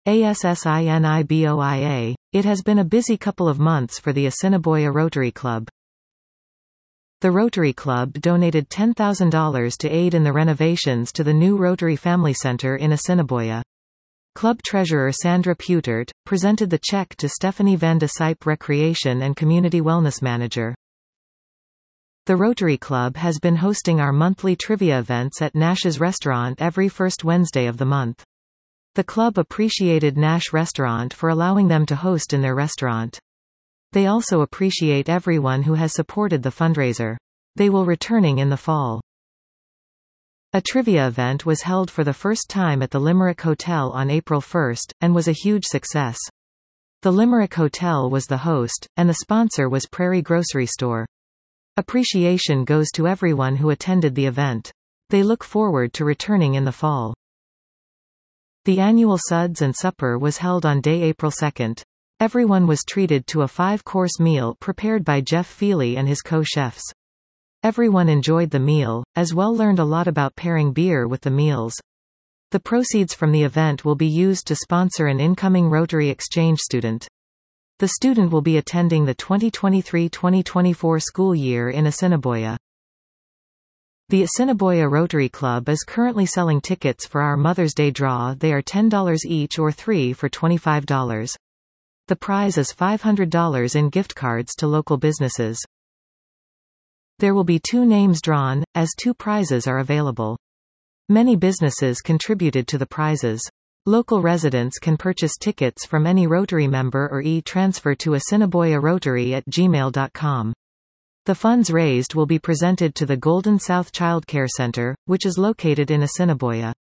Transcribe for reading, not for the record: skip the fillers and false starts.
ASSINIBOIA. It has been a busy couple of months for the Assiniboia Rotary Club. The Rotary Club donated $10,000 to aid in the renovations to the new Rotary Family Center in Assiniboia. Club treasurer Sandra Putert presented the check to Stephanie Van de Sype, Recreation and Community Wellness Manager. The Rotary Club has been hosting our monthly trivia events at Nash's restaurant every first Wednesday of the month. The club appreciated Nash Restaurant for allowing them to host in their restaurant. They also appreciate everyone who has supported the fundraiser. They will returning in the fall. A trivia event was held for the first time at the Limerick Hotel on April 1, and was a huge success. The Limerick Hotel was the host, and the sponsor was Prairie Grocery Store. Appreciation goes to everyone who attended the event. They look forward to returning in the fall. The annual Suds and Supper was held on day April 2. Everyone was treated to a 5-course meal prepared by Jeff Feely and his co-chefs. Everyone enjoyed the meal, as well learned a lot about pairing beer with the meals. The proceeds from the event will be used to sponsor an incoming Rotary Exchange student. The student will be attending the 2023-2024 school year in Assiniboia. The Assiniboia Rotary Club is currently selling tickets for our Mother's Day draw. They are $10 each or 3 for $25. The prize is $500 in gift cards to local businesses. There will be 2 names drawn, as 2 prizes are available. Many businesses contributed to the prizes. Local residents can purchase tickets from any Rotary member or e-transfer to assiniboiarotary@gmail.com. The funds raised will be presented to the Golden South Childcare Center, which is located in Assiniboia.